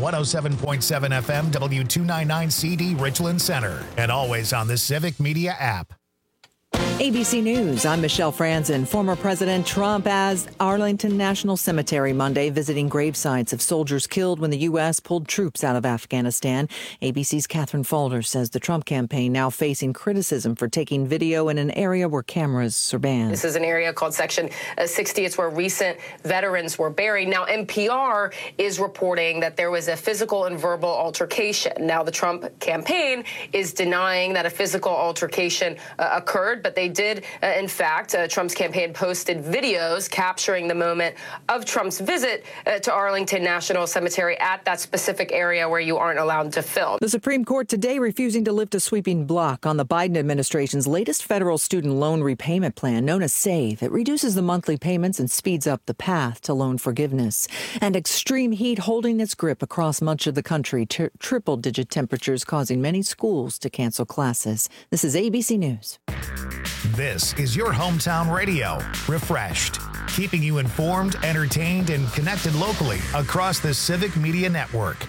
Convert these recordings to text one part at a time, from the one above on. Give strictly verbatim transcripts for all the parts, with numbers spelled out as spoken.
one oh seven point seven F M, W two ninety-nine C D, Richland Center, and always on the Civic Media app. A B C News, I'm Michelle Franzen. Former President Trump as Arlington National Cemetery Monday, visiting grave sites of soldiers killed when the U S pulled troops out of Afghanistan. A B C's Catherine Falder says the Trump campaign now facing criticism for taking video in an area where cameras are banned. This is an area called Section sixty. It's where recent veterans were buried. Now, N P R is reporting that there was a physical and verbal altercation. Now, the Trump campaign is denying that a physical altercation uh, occurred, but they did, uh, in fact, uh, Trump's campaign posted videos capturing the moment of Trump's visit uh, to Arlington National Cemetery at that specific area where you aren't allowed to film. The Supreme Court today refusing to lift a sweeping block on the Biden administration's latest federal student loan repayment plan, known as SAVE. It reduces the monthly payments and speeds up the path to loan forgiveness. And extreme heat holding its grip across much of the country, t- triple-digit temperatures causing many schools to cancel classes. This is A B C News. This is your hometown radio, Refreshed, keeping you informed, entertained, and connected locally across the Civic Media Network.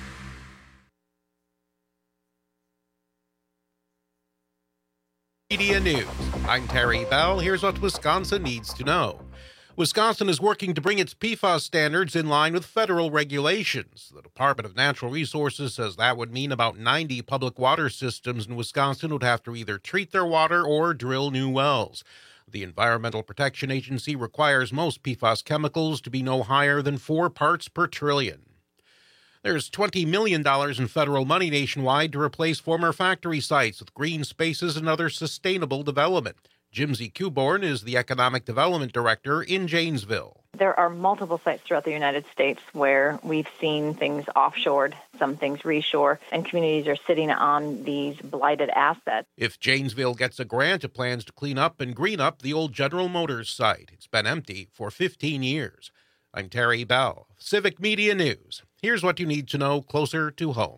Media News. I'm Terry Bell. Here's what Wisconsin needs to know. Wisconsin is working to bring its P FAS standards in line with federal regulations. The Department of Natural Resources says that would mean about ninety public water systems in Wisconsin would have to either treat their water or drill new wells. The Environmental Protection Agency requires most P FAS chemicals to be no higher than four parts per trillion. There's twenty million dollars in federal money nationwide to replace former factory sites with green spaces and other sustainable development. Jimsy Kuborn is the Economic Development Director in Janesville. There are multiple sites throughout the United States where we've seen things offshored, some things reshore, and communities are sitting on these blighted assets. If Janesville gets a grant, it plans to clean up and green up the old General Motors site. It's been empty for fifteen years. I'm Terry Bell, Civic Media News. Here's what you need to know closer to home.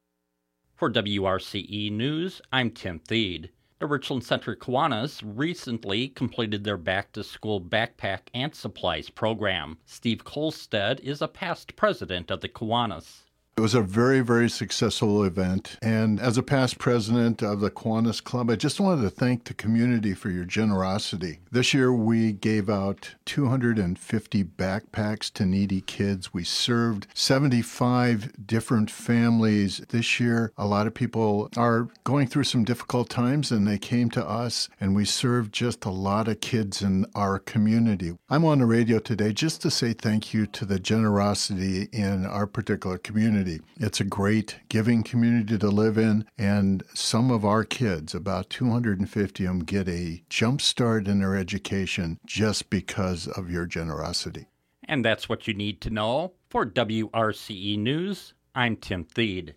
For W R C E News, I'm Tim Theed. The Richland Center Kiwanis recently completed their back-to-school backpack and supplies program. Steve Kolstad is a past president of the Kiwanis. It was a very, very successful event. And as a past president of the Kiwanis Club, I just wanted to thank the community for your generosity. This year, we gave out two hundred fifty backpacks to needy kids. We served seventy-five different families. This year, a lot of people are going through some difficult times, and they came to us, and we served just a lot of kids in our community. I'm on the radio today just to say thank you to the generosity in our particular community. It's a great giving community to live in, and some of our kids, about two hundred fifty of them, get a jump start in their education just because of your generosity. And that's what you need to know. For W R C E News, I'm Tim Theed.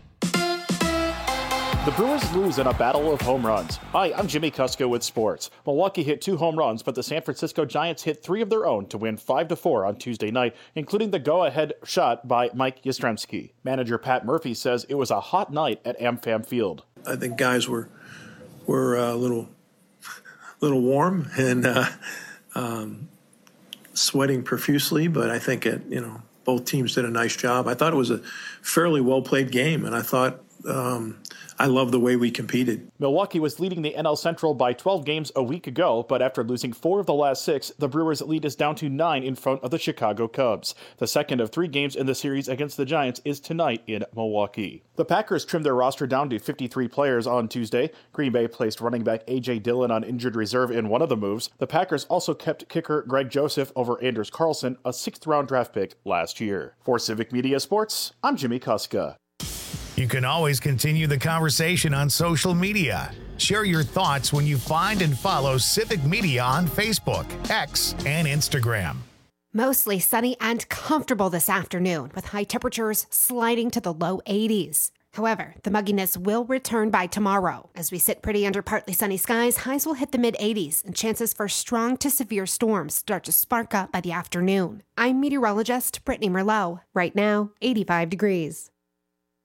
The Brewers lose in a battle of home runs. Hi, I'm Jimmy Kusko with sports. Milwaukee hit two home runs, but the San Francisco Giants hit three of their own to win five to four on Tuesday night, including the go-ahead shot by Mike Yastrzemski. Manager Pat Murphy says it was a hot night at AmFam Field. I think guys were were a little little warm and uh, um, sweating profusely, but I think it, you know, both teams did a nice job. I thought it was a fairly well-played game, and I thought um, I love the way we competed. Milwaukee was leading the N L Central by twelve games a week ago, but after losing four of the last six, the Brewers' lead is down to nine in front of the Chicago Cubs. The second of three games in the series against the Giants is tonight in Milwaukee. The Packers trimmed their roster down to fifty-three players on Tuesday. Green Bay placed running back A J Dillon on injured reserve in one of the moves. The Packers also kept kicker Greg Joseph over Anders Carlson, a sixth-round draft pick last year. For Civic Media Sports, I'm Jimmy Kuska. You can always continue the conversation on social media. Share your thoughts when you find and follow Civic Media on Facebook, X, and Instagram. Mostly sunny and comfortable this afternoon, with high temperatures sliding to the low eighties. However, the mugginess will return by tomorrow. As we sit pretty under partly sunny skies, highs will hit the mid-eighties, and chances for strong to severe storms start to spark up by the afternoon. I'm meteorologist Brittany Merlot. Right now, eighty-five degrees.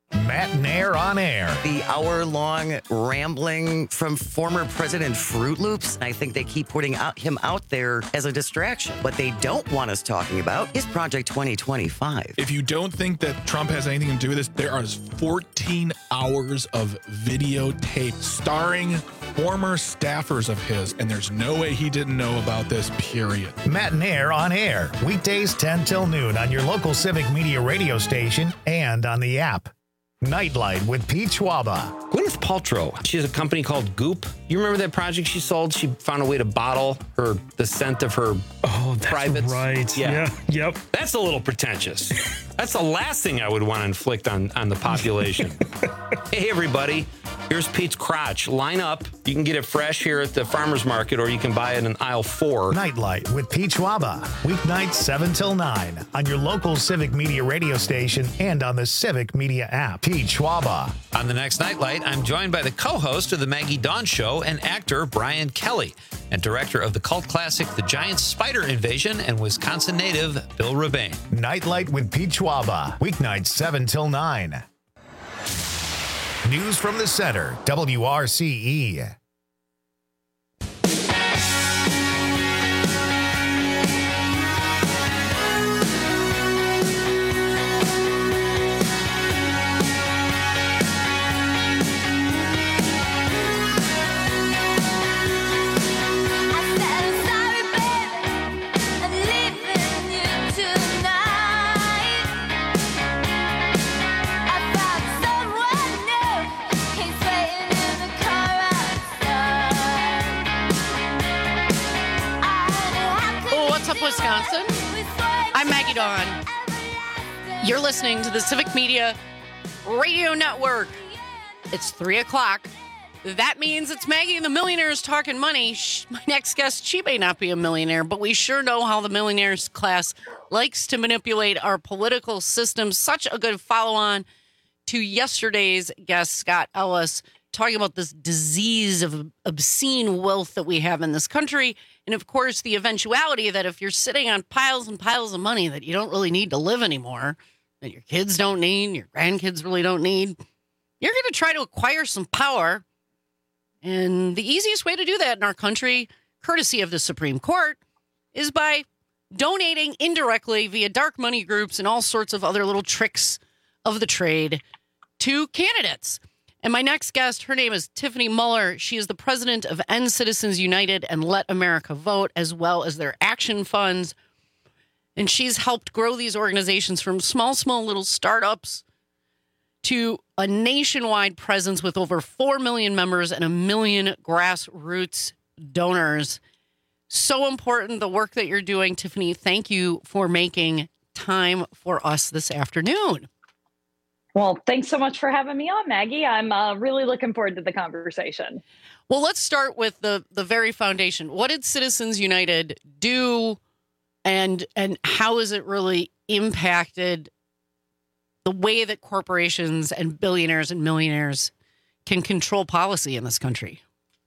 Matt Nair on air. The hour-long rambling from former President Fruit Loops. I think they keep putting out, him out there as a distraction. What they don't want us talking about is Project twenty twenty-five. If you don't think that Trump has anything to do with this, there are fourteen hours of videotape starring former staffers of his, and there's no way he didn't know about this, period. Matt Nair on air. Weekdays ten till noon on your local Civic Media radio station and on the app. Nightlight with Pete Schwaba. Gwyneth Paltrow, she has a company called Goop. You remember that project she sold? She found a way to bottle her the scent of her oh, that's privates. Right. Yeah. yeah. Yep. That's a little pretentious. That's the last thing I would want to inflict on, on the population. Hey, everybody. Here's Pete's crotch. Line up. You can get it fresh here at the farmer's market, or you can buy it in aisle four. Nightlight with Pete Schwaba. Weeknights seven till nine on your local Civic Media radio station and on the Civic Media app. Pete Schwaba. On the next Nightlight, I'm joined by the co-host of the Maggie Dawn Show and actor Brian Kelly, and director of the cult classic The Giant Spider Invasion and Wisconsin native Bill Rebane. Nightlight with Pete Schwaba. Weeknights seven till nine. News from the center, W R C E. Wisconsin. I'm Maggie Dawn. You're listening to the Civic Media Radio Network. It's three o'clock. That means it's Maggie and the Millionaires Talking Money. My next guest, she may not be a millionaire, but we sure know how the millionaires class likes to manipulate our political system. Such a good follow-on to yesterday's guest, Scott Ellis, talking about this disease of obscene wealth that we have in this country. And, of course, the eventuality that if you're sitting on piles and piles of money that you don't really need to live anymore, that your kids don't need, your grandkids really don't need, you're going to try to acquire some power. And the easiest way to do that in our country, courtesy of the Supreme Court, is by donating indirectly via dark money groups and all sorts of other little tricks of the trade to candidates. And my next guest, her name is Tiffany Muller. She is the president of End Citizens United and Let America Vote, as well as their action funds. And she's helped grow these organizations from small, small little startups to a nationwide presence with over four million members and a million grassroots donors. So important, the work that you're doing, Tiffany. Thank you for making time for us this afternoon. Well, thanks so much for having me on, Maggie. I'm uh, really looking forward to the conversation. Well, let's start with the the very foundation. What did Citizens United do, and and how has it really impacted the way that corporations and billionaires and millionaires can control policy in this country?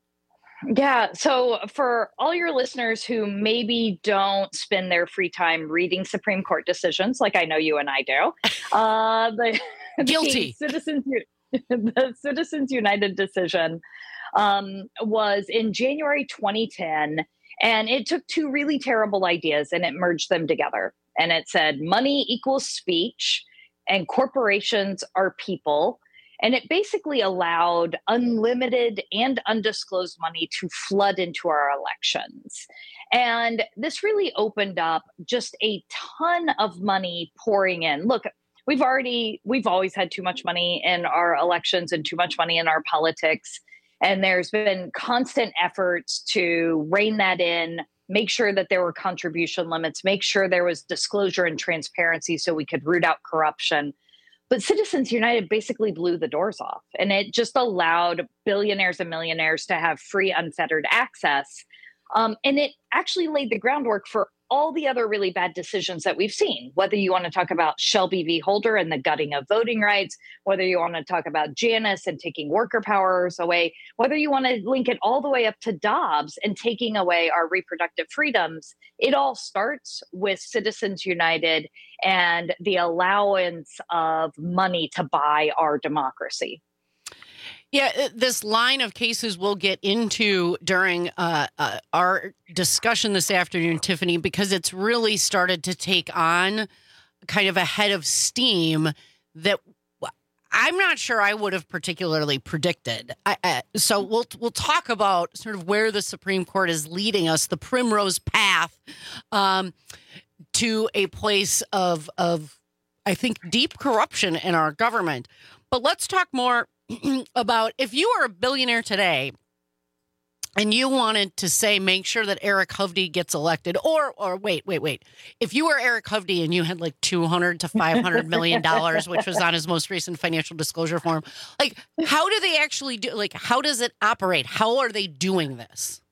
Yeah. So for all your listeners who maybe don't spend their free time reading Supreme Court decisions, like I know you and I do, uh, the, guilty the Citizens, the Citizens United decision um, was in January twenty ten, and it took two really terrible ideas and it merged them together. And it said money equals speech and corporations are people. And it basically allowed unlimited and undisclosed money to flood into our elections. And this really opened up just a ton of money pouring in. Look, we've already, we've always had too much money in our elections and too much money in our politics. And there's been constant efforts to rein that in, make sure that there were contribution limits, make sure there was disclosure and transparency so we could root out corruption. But Citizens United basically blew the doors off, and it just allowed billionaires and millionaires to have free, unfettered access. Um, and it actually laid the groundwork for all the other really bad decisions that we've seen, whether you want to talk about Shelby v. Holder and the gutting of voting rights, whether you want to talk about Janus and taking worker powers away, whether you want to link it all the way up to Dobbs and taking away our reproductive freedoms, it all starts with Citizens United and the allowance of money to buy our democracy. Yeah, this line of cases we'll get into during uh, uh, our discussion this afternoon, Tiffany, because it's really started to take on kind of a head of steam that I'm not sure I would have particularly predicted. I, uh, so we'll we'll talk about sort of where the Supreme Court is leading us, the primrose path um, to a place of of I think deep corruption in our government. But let's talk more about if you were a billionaire today and you wanted to say, make sure that Eric Hovde gets elected, or, or wait, wait, wait. If you were Eric Hovde and you had like two hundred to five hundred million dollars, which was on his most recent financial disclosure form, like how do they actually do, like, how does it operate? How are they doing this?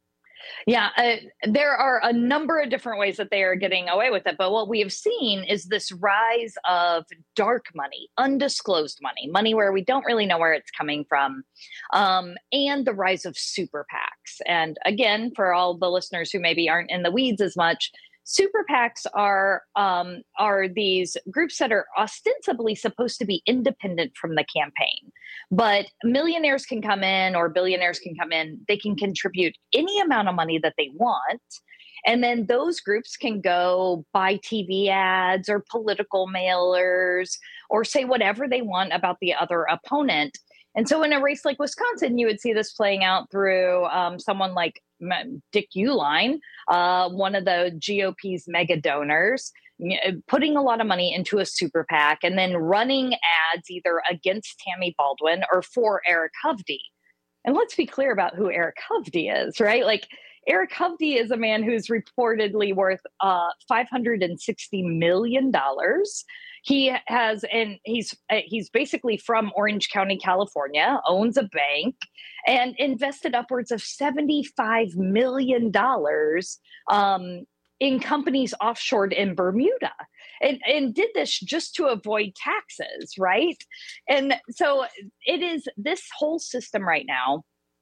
Yeah, uh, there are a number of different ways that they are getting away with it. But what we have seen is this rise of dark money, undisclosed money, money where we don't really know where it's coming from, um, and the rise of super PACs. And again, for all the listeners who maybe aren't in the weeds as much, super PACs are um, are these groups that are ostensibly supposed to be independent from the campaign. But millionaires can come in or billionaires can come in. They can contribute any amount of money that they want. And then those groups can go buy T V ads or political mailers or say whatever they want about the other opponent. And so in a race like Wisconsin, you would see this playing out through um, someone like Dick Uihlein, uh, one of the G O P's mega donors, putting a lot of money into a super PAC and then running ads either against Tammy Baldwin or for Eric Hovde. And let's be clear about who Eric Hovde is, right? Like Eric Hovde is a man who's reportedly worth uh, five hundred sixty million dollars. He has, and he's he's basically from Orange County, California, owns a bank, and invested upwards of seventy-five million dollars um, in companies offshored in Bermuda, and, and did this just to avoid taxes, right? And so it is this whole system right now.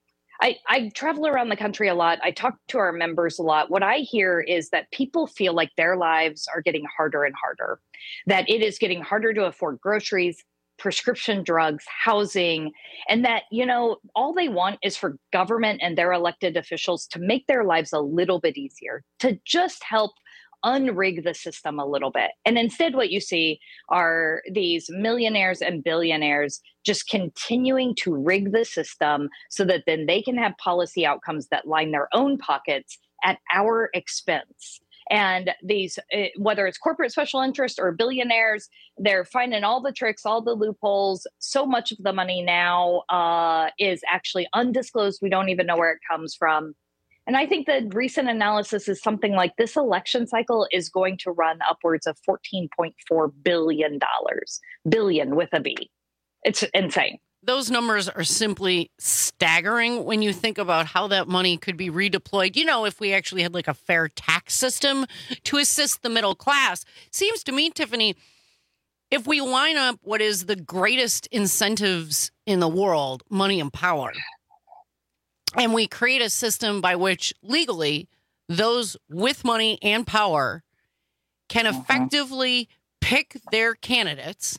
I, I travel around the country a lot. I talk to our members a lot. What I hear is that people feel like their lives are getting harder and harder, that it is getting harder to afford groceries, prescription drugs, housing, and that, you know, all they want is for government and their elected officials to make their lives a little bit easier, to just help unrig the system a little bit. And instead, what you see are these millionaires and billionaires just continuing to rig the system so that then they can have policy outcomes that line their own pockets at our expense. And these, whether it's corporate special interest or billionaires, they're finding all the tricks, all the loopholes. So much of the money now uh, is actually undisclosed. We don't even know where it comes from. And I think the recent analysis is something like this election cycle is going to run upwards of fourteen point four billion dollars, billion with a B. It's insane. Those numbers are simply staggering when you think about how that money could be redeployed. You know, if we actually had like a fair tax system to assist the middle class. Seems to me, Tiffany, if we line up what is the greatest incentives in the world, money and power, and we create a system by which legally those with money and power can effectively pick their candidates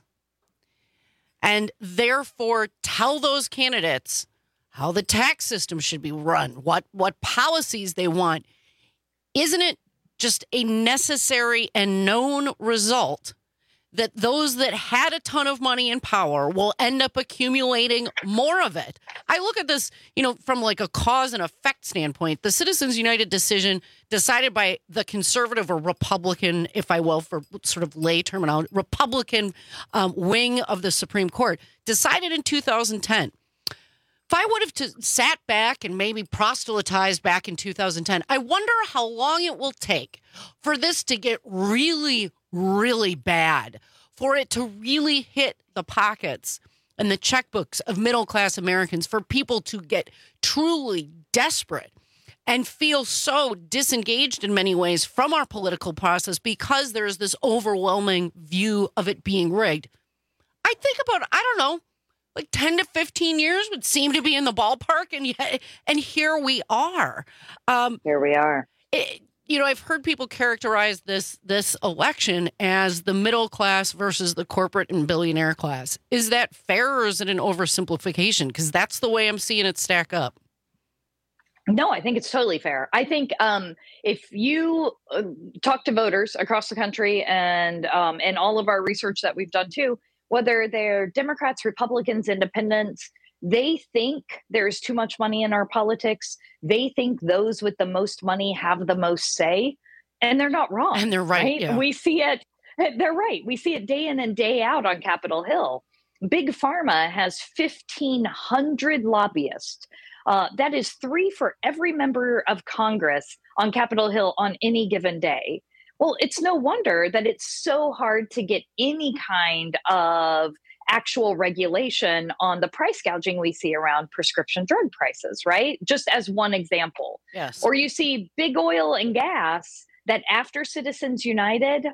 and therefore tell those candidates how the tax system should be run, what what policies they want. Isn't it just a necessary and known result that those that had a ton of money and power will end up accumulating more of it? I look at this, you know, from like a cause and effect standpoint. The Citizens United decision decided by the conservative or Republican, if I will, for sort of lay terminology, Republican um, wing of the Supreme Court decided in two thousand ten. If I would have t- sat back and maybe proselytized back in two thousand ten, I wonder how long it will take for this to get really, really bad, for it to really hit the pockets and the checkbooks of middle-class Americans, for people to get truly desperate and feel so disengaged in many ways from our political process because there is this overwhelming view of it being rigged. I think about, I don't know, like ten to fifteen years would seem to be in the ballpark, and yet, and here we are. Um, here we are. It, you know, I've heard people characterize this this election as the middle class versus the corporate and billionaire class. Is that fair, or is it an oversimplification? Because that's the way I'm seeing it stack up. No, I think it's totally fair. I think um, if you uh, talk to voters across the country, and um, and all of our research that we've done too, whether they're Democrats, Republicans, Independents, they think there's too much money in our politics. They think those with the most money have the most say, and they're not wrong. And they're right. right? Yeah. We see it. They're right. We see it day in and day out on Capitol Hill. Big Pharma has fifteen hundred lobbyists. Uh, that is three for every member of Congress on Capitol Hill on any given day. Well, it's no wonder that it's so hard to get any kind of actual regulation on the price gouging we see around prescription drug prices, right? Just as one example. Yes. Or you see big oil and gas that after Citizens United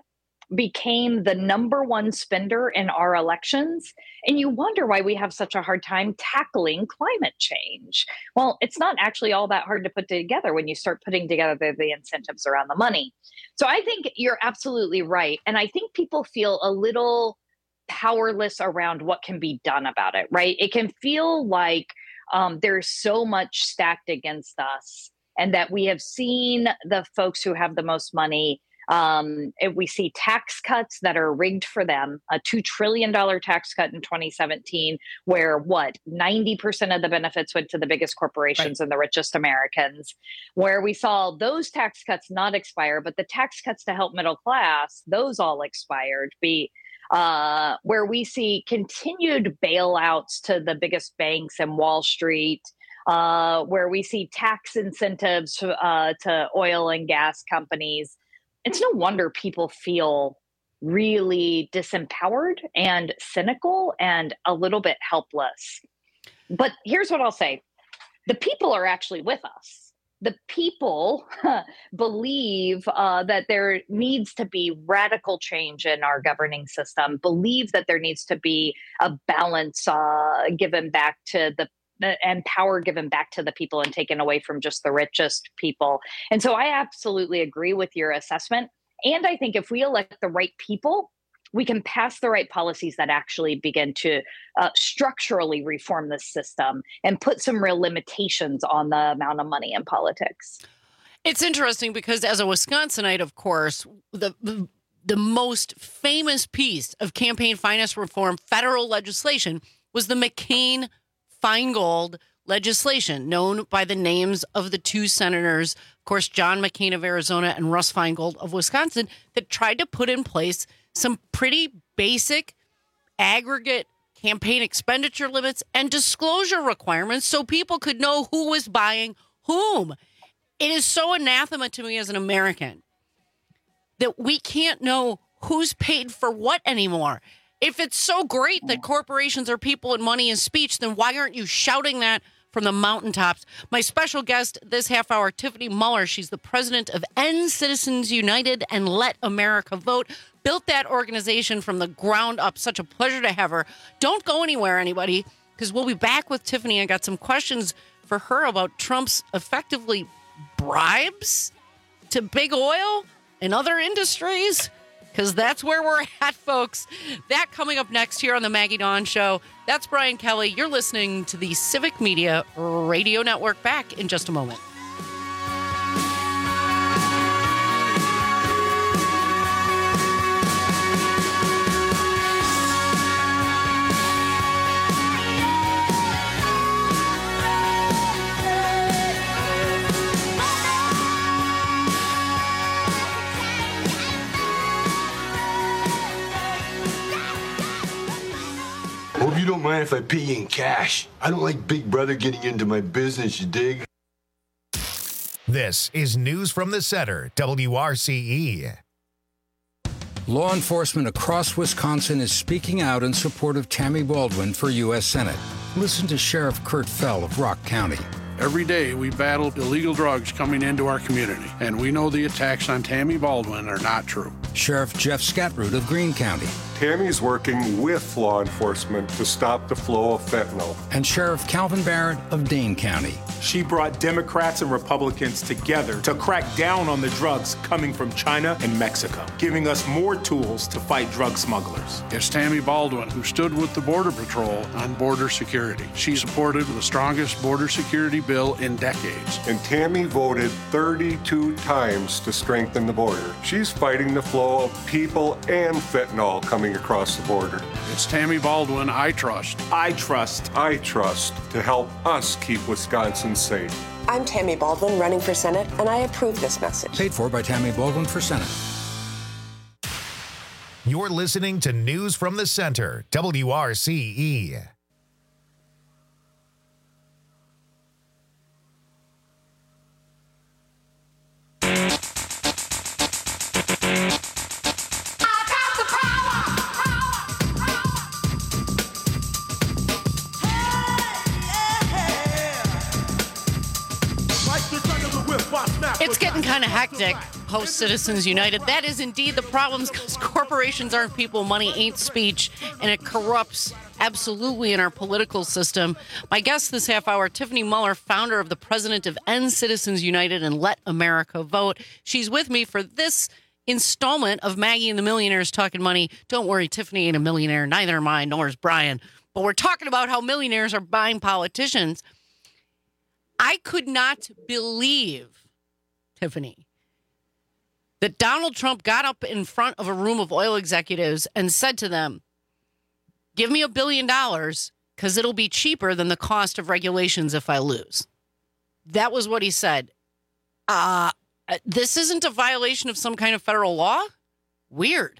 became the number one spender in our elections. And you wonder why we have such a hard time tackling climate change. Well, it's not actually all that hard to put together when you start putting together the, the incentives around the money. So I think you're absolutely right. And I think people feel a little powerless around what can be done about it, right? It can feel like um, there's so much stacked against us, and that we have seen the folks who have the most money. Um, if we see tax cuts that are rigged for them, a two trillion dollars tax cut in twenty seventeen, where what, ninety percent of the benefits went to the biggest corporations right. and the richest Americans, where we saw those tax cuts not expire, but the tax cuts to help middle class, those all expired, be uh, where we see continued bailouts to the biggest banks and Wall Street, uh, where we see tax incentives uh, to oil and gas companies. It's no wonder people feel really disempowered and cynical and a little bit helpless. But here's what I'll say. The people are actually with us. The people believe uh, that there needs to be radical change in our governing system, believe that there needs to be a balance uh, given back to the and power given back to the people and taken away from just the richest people. And so I absolutely agree with your assessment. And I think if we elect the right people, we can pass the right policies that actually begin to uh, structurally reform the system and put some real limitations on the amount of money in politics. It's interesting because as a Wisconsinite, of course, the, the the most famous piece of campaign finance reform federal legislation was the McCain-Feingold legislation, known by the names of the two senators, of course, John McCain of Arizona and Russ Feingold of Wisconsin, that tried to put in place some pretty basic aggregate campaign expenditure limits and disclosure requirements so people could know who was buying whom. It is so anathema to me as an American that we can't know who's paid for what anymore. If it's so great that corporations are people and money and speech, then why aren't you shouting that from the mountaintops? My special guest this half hour, Tiffany Muller. She's the president of End Citizens United and Let America Vote. Built that organization from the ground up. Such a pleasure to have her. Don't go anywhere, anybody, because we'll be back with Tiffany. I got some questions for her about Trump's effectively bribes to big oil and other industries, because that's where we're at, folks. That coming up next here on the Maggie Dawn Show. That's Brian Kelly. You're listening to the Civic Media Radio Network. Back in just a moment. Hope you don't mind if I pay you in cash. I don't like Big Brother getting into my business, you dig? This is News from the Center, W R C E. Law enforcement across Wisconsin is speaking out in support of Tammy Baldwin for U S Senate. Listen to Sheriff Kurt Fell of Rock County. Every day we battle illegal drugs coming into our community, and we know the attacks on Tammy Baldwin are not true. Sheriff Jeff Scatroot of Greene County. Tammy's working with law enforcement to stop the flow of fentanyl. And Sheriff Calvin Barrett of Dane County. She brought Democrats and Republicans together to crack down on the drugs coming from China and Mexico, giving us more tools to fight drug smugglers. It's Tammy Baldwin who stood with the Border Patrol on border security. She supported the strongest border security bill in decades. And Tammy voted thirty-two times to strengthen the border. She's fighting the flow of people and fentanyl coming across the border. It's Tammy Baldwin I trust. I trust. I trust to help us keep Wisconsin safe. I'm Tammy Baldwin running for Senate, and I approve this message. Paid for by Tammy Baldwin for Senate. You're listening to News from the Center, W R C E. It's getting kind of hectic post Citizens United. That is indeed the problem, because corporations aren't people, money ain't speech, and it corrupts absolutely in our political system. My guest this half hour, Tiffany Muller, founder of the president of End Citizens United and Let America Vote. She's with me for this installment of Maggie and the Millionaires Talking Money. Don't worry, Tiffany ain't a millionaire, neither am I, nor is Brian. But we're talking about how millionaires are buying politicians. I could not believe, Tiffany, that Donald Trump got up in front of a room of oil executives and said to them, give me a billion dollars because it'll be cheaper than the cost of regulations if I lose. That was what he said. Uh, this isn't a violation of some kind of federal law? Weird.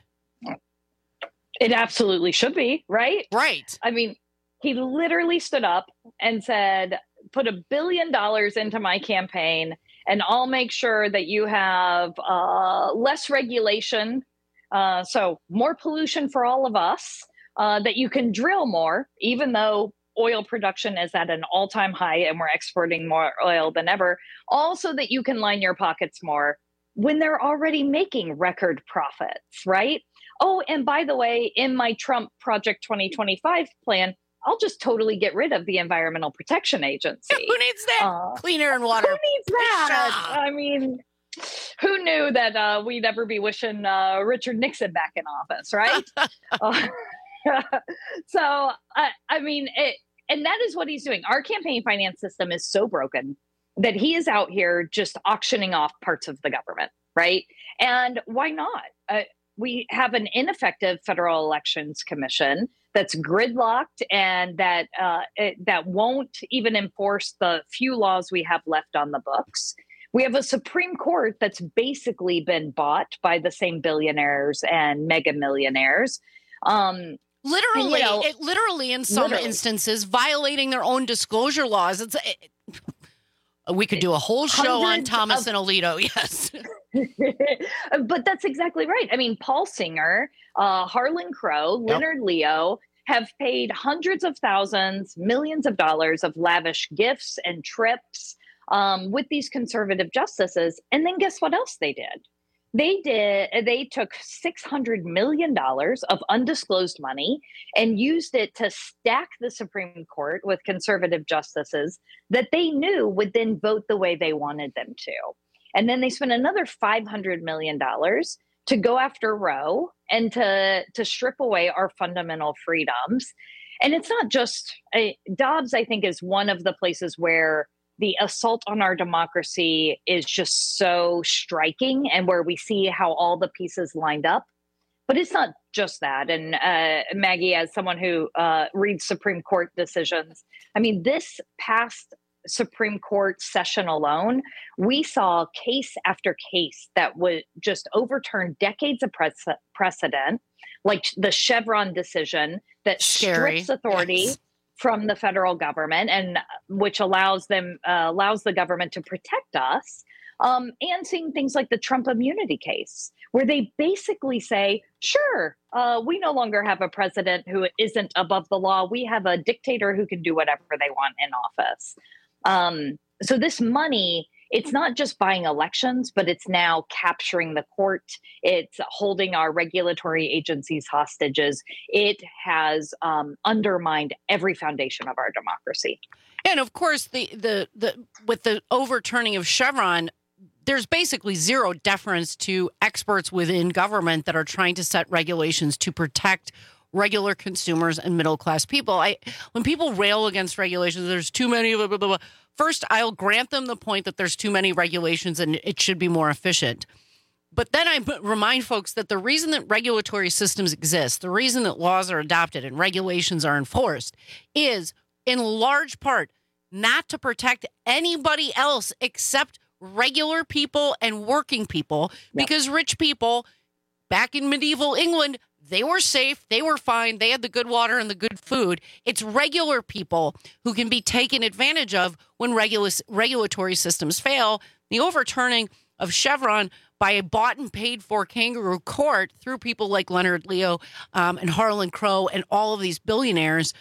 It absolutely should be, right? Right. I mean, he literally stood up and said, put a billion dollars into my campaign and I'll make sure that you have uh, less regulation, uh, so more pollution for all of us, uh, that you can drill more, even though oil production is at an all-time high and we're exporting more oil than ever. Also that you can line your pockets more when they're already making record profits, right? Oh, and by the way, in my Trump Project twenty twenty-five plan, I'll just totally get rid of the Environmental Protection Agency. Who needs that? Uh, Clean air and water. Who needs that? I mean, who knew that uh, we'd ever be wishing uh, Richard Nixon back in office, right? uh, so, I, I mean, it, and that is what he's doing. Our campaign finance system is so broken that he is out here just auctioning off parts of the government, right? And why not? Uh, we have an ineffective Federal Elections Commission that's gridlocked and that uh, it, that won't even enforce the few laws we have left on the books. We have a Supreme Court that's basically been bought by the same billionaires and mega millionaires. Um, literally, you know, it literally in some literally. instances violating their own disclosure laws. It's it, we could do a whole show on Thomas of, and Alito. Yes. But that's exactly right. I mean, Paul Singer, uh, Harlan Crow, yep. Leonard Leo have paid hundreds of thousands, millions of dollars of lavish gifts and trips um, with these conservative justices. And then guess what else they did? They did. They took six hundred million dollars of undisclosed money and used it to stack the Supreme Court with conservative justices that they knew would then vote the way they wanted them to. And then they spent another five hundred million dollars to go after Roe and to, to strip away our fundamental freedoms. And it's not just, uh, Dobbs, I think, is one of the places where the assault on our democracy is just so striking and where we see how all the pieces lined up. But it's not just that. And uh, Maggie, as someone who uh, reads Supreme Court decisions, I mean, this past Supreme Court session alone, we saw case after case that would just overturn decades of prece- precedent, like the Chevron decision that Scary. strips authority Yes. from the federal government and which allows them uh, allows the government to protect us. Um, and seeing things like the Trump immunity case, where they basically say, sure, uh, we no longer have a president who isn't above the law. We have a dictator who can do whatever they want in office. Um, so this money, it's not just buying elections, but it's now capturing the court. It's holding our regulatory agencies hostages. It has um, undermined every foundation of our democracy. And of course, the, the the with the overturning of Chevron, there's basically zero deference to experts within government that are trying to set regulations to protect regular consumers and middle-class people. I when people rail against regulations, there's too many, blah, blah, blah, blah. First, I'll grant them the point that there's too many regulations and it should be more efficient. But then I remind folks that the reason that regulatory systems exist, the reason that laws are adopted and regulations are enforced is in large part not to protect anybody else except regular people and working people, because yep. rich people back in medieval England, they were safe, they were fine, they had the good water and the good food. It's regular people who can be taken advantage of when regula- regulatory systems fail. The overturning of Chevron by a bought and paid for kangaroo court through people like Leonard Leo um, and Harlan Crow and all of these billionaires,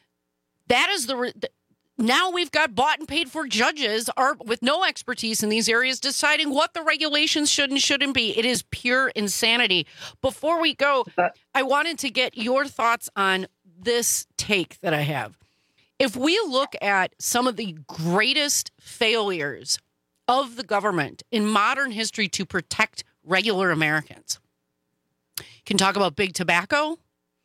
that is the... Re- Now we've got bought and paid for judges are with no expertise in these areas deciding what the regulations should and shouldn't be. It is pure insanity. Before we go, I wanted to get your thoughts on this take that I have. If we look at some of the greatest failures of the government in modern history to protect regular Americans, we can talk about big tobacco.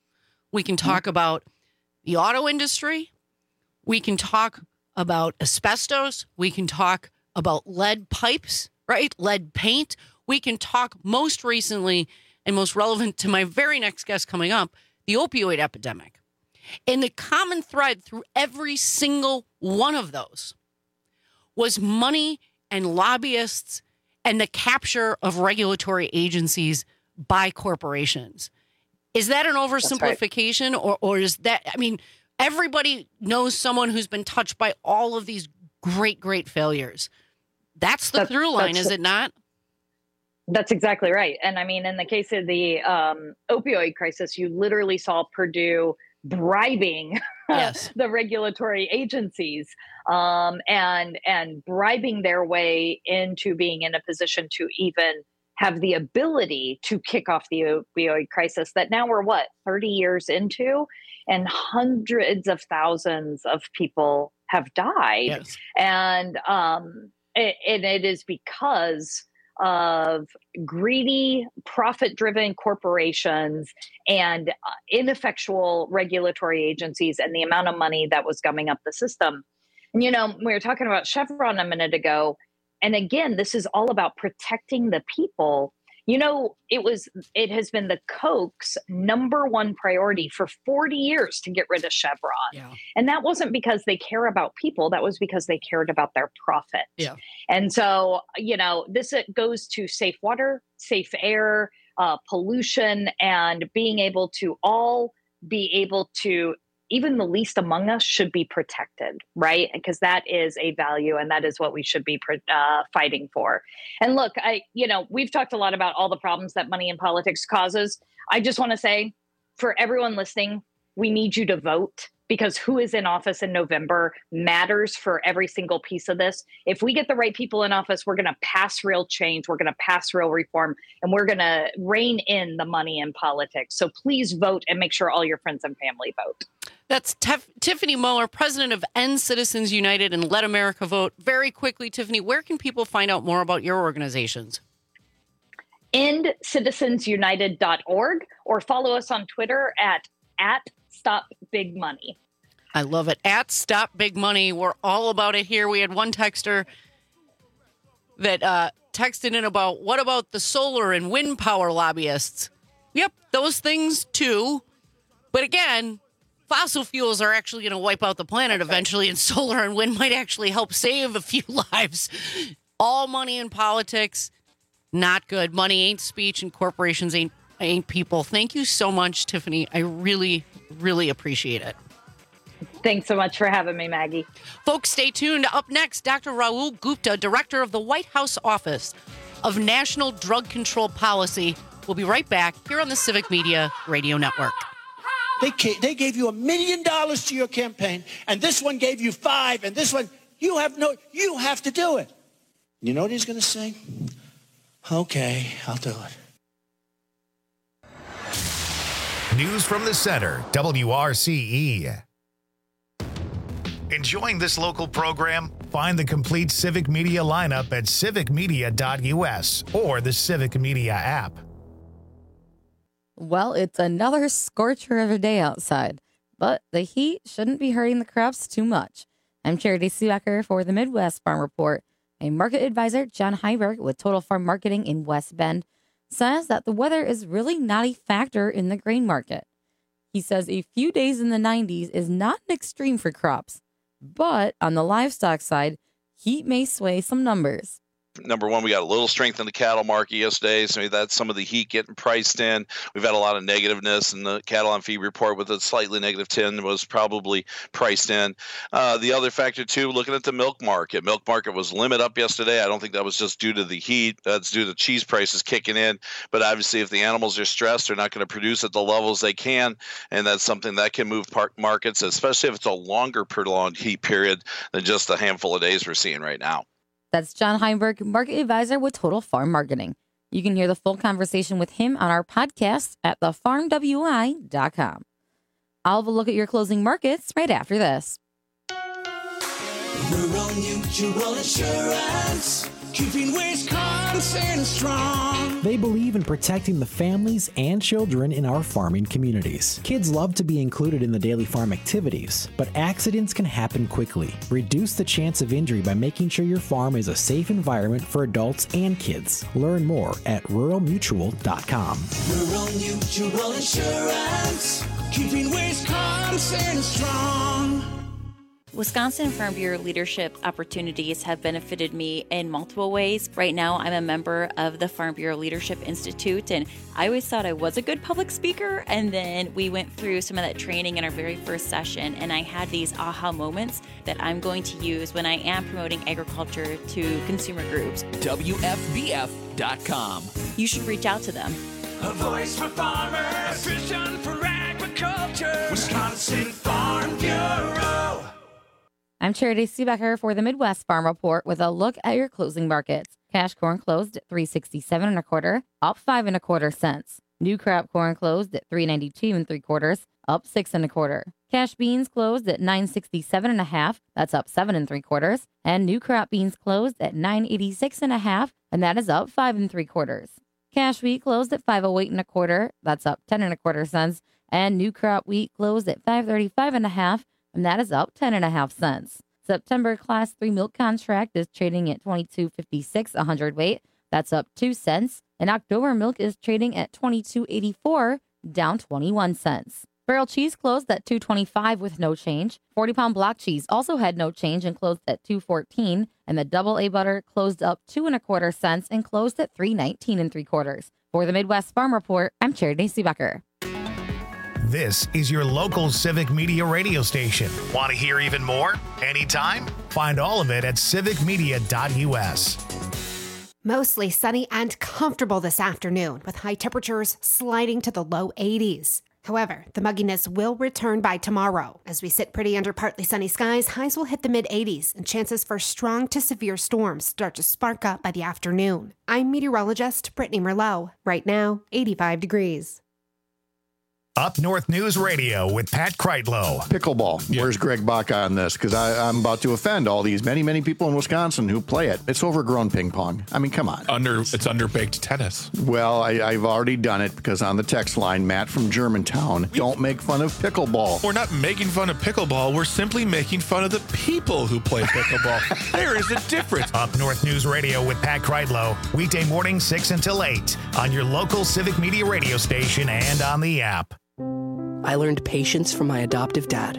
We can talk about the auto industry. We can talk about asbestos. We can talk about lead pipes, right? Lead paint. We can talk most recently and most relevant to my very next guest coming up, the opioid epidemic. And the common thread through every single one of those was money and lobbyists and the capture of regulatory agencies by corporations. Is that an oversimplification? Right. or, or is that, I mean... Everybody knows someone who's been touched by all of these great, great failures. That's the that's, through line, is it not? That's exactly right. And I mean, in the case of the um, opioid crisis, you literally saw Purdue bribing yes. the regulatory agencies um, and and bribing their way into being in a position to even have the ability to kick off the opioid crisis that now we're, what, thirty years into? And hundreds of thousands of people have died. Yes. And um, it, and it is because of greedy, profit-driven corporations and uh, ineffectual regulatory agencies and the amount of money that was gumming up the system. And, you know, we were talking about Chevron a minute ago. And again, this is all about protecting the people. You know, it was it has been the Koch's number one priority for forty years to get rid of Chevron. Yeah. And that wasn't because they care about people. That was because they cared about their profit. Yeah. And so, you know, this it goes to safe water, safe air, uh, pollution, and being able to all be able to, even the least among us should be protected, right? Because that is a value and that is what we should be uh, fighting for. And look, I, you know, we've talked a lot about all the problems that money in politics causes. I just want to say for everyone listening, we need you to vote, because who is in office in November matters for every single piece of this. If we get the right people in office, we're going to pass real change. We're going to pass real reform, and we're going to rein in the money in politics. So please vote and make sure all your friends and family vote. That's Tef- Tiffany Muller, president of End Citizens United and Let America Vote. Very quickly, Tiffany, where can people find out more about your organizations? end citizens united dot org, or follow us on Twitter at, at Stop Big Money. I love it. At Stop Big Money. We're all about it here. We had one texter that uh, texted in about, what about the solar and wind power lobbyists? Yep, those things too. But again, fossil fuels are actually going to wipe out the planet eventually, and solar and wind might actually help save a few lives. All money in politics, not good. Money ain't speech, and corporations ain't ain't people. Thank you so much, Tiffany. I really, really appreciate it. Thanks so much for having me, Maggie. Folks, stay tuned. Up next, Doctor Rahul Gupta, director of the White House Office of National Drug Control Policy. We'll be right back here on the Civic Media Radio Network. They they gave you a million dollars to your campaign, and this one gave you five, and this one, You have no, you have to do it. You know what he's going to say? Okay, I'll do it. News from the center, W R C E. Enjoying this local program? Find the complete Civic Media lineup at civic media dot U S or the Civic Media app. Well, it's another scorcher of a day outside, but the heat shouldn't be hurting the crops too much. I'm Charity Seebecker for the Midwest Farm Report. A market advisor, John Heiberg with Total Farm Marketing in West Bend, says that the weather is really not a factor in the grain market. He says a few days in the nineties is not an extreme for crops, but on the livestock side, heat may sway some numbers. Number one, we got a little strength in the cattle market yesterday, so that's some of the heat getting priced in. We've had a lot of negativeness, and the cattle on feed report with a slightly negative ten was probably priced in. Uh, the other factor, too, looking at the milk market. Milk market was limit up yesterday. I don't think that was just due to the heat. That's due to cheese prices kicking in. But obviously, if the animals are stressed, they're not going to produce at the levels they can, and that's something that can move park markets, especially if it's a longer prolonged heat period than just a handful of days we're seeing right now. That's John Heiberg, market advisor with Total Farm Marketing. You can hear the full conversation with him on our podcast at the farm w i dot com. I'll have a look at your closing markets right after this. Rural Mutual Insurance, keeping Wisconsin strong. They believe in protecting the families and children in our farming communities. Kids love to be included in the daily farm activities, but accidents can happen quickly. Reduce the chance of injury by making sure your farm is a safe environment for adults and kids. Learn more at rural mutual dot com. Rural Mutual Insurance, keeping Wisconsin strong. Wisconsin Farm Bureau leadership opportunities have benefited me in multiple ways. Right now, I'm a member of the Farm Bureau Leadership Institute, and I always thought I was a good public speaker. And then we went through some of that training in our very first session, and I had these aha moments that I'm going to use when I am promoting agriculture to consumer groups. W F B F dot com. You should reach out to them. A voice for farmers, a vision for agriculture. Wisconsin Farm Bureau. I'm Charity Seebecker for the Midwest Farm Report with a look at your closing markets. Cash corn closed at three sixty-seven and a quarter, up five and a quarter cents. New crop corn closed at three ninety-two and three quarters, up six and a quarter. Cash beans closed at nine sixty-seven and a half, that's up seven and three quarters. And new crop beans closed at nine eighty-six and a half, and that is up five and three quarters. Cash wheat closed at five oh eight and a quarter, that's up ten and a quarter cents. And new crop wheat closed at five thirty-five and a half, and that is up ten and a half cents. September class three milk contract is trading at twenty-two fifty-six a hundredweight. That's up two cents. And October milk is trading at twenty-two eighty-four, down twenty-one cents. Barrel cheese closed at two twenty-five with no change. forty pound block cheese also had no change and closed at two fourteen. And the double A butter closed up two and a quarter cents and closed at three nineteen and three quarters. For the Midwest Farm Report, I'm Charity Seebecker. This is your local Civic Media radio station. Want to hear even more? Anytime? Find all of it at civic media dot U S. Mostly sunny and comfortable this afternoon, with high temperatures sliding to the low eighties. However, the mugginess will return by tomorrow. As we sit pretty under partly sunny skies, highs will hit the mid eighties, and chances for strong to severe storms start to spark up by the afternoon. I'm meteorologist Brittany Merlot. Right now, eighty-five degrees. Up North News Radio with Pat Kreitlow. Pickleball. Where's Greg Baca on this? Because I'm about to offend all these many, many people in Wisconsin who play it. It's overgrown ping pong. I mean, come on. Under It's underbaked tennis. Well, I, I've already done it because on the text line, Matt from Germantown, don't make fun of pickleball. We're not making fun of pickleball. We're simply making fun of the people who play pickleball. There is a difference. Up North News Radio with Pat Kreitlow. Weekday morning, six until eight on your local Civic Media radio station and on the app. I learned patience from my adoptive dad.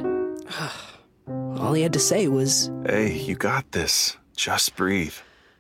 All he had to say was, "Hey, you got this. Just breathe."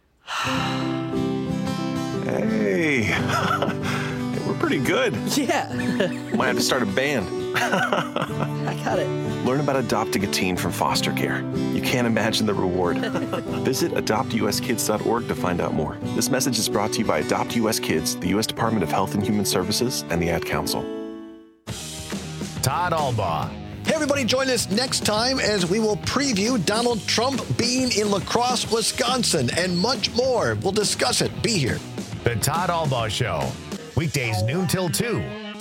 Hey, we're pretty good. Yeah. Might have to start a band. I got it. Learn about adopting a teen from foster care. You can't imagine the reward. Visit adopt u s kids dot org to find out more. This message is brought to you by Adopt U S Kids, the U S Department of Health and Human Services, and the Ad Council. Todd Albaugh. Hey, everybody, join us next time as we will preview Donald Trump being in La Crosse, Wisconsin, and much more. We'll discuss it. Be here. The Todd Albaugh Show, weekdays noon till two.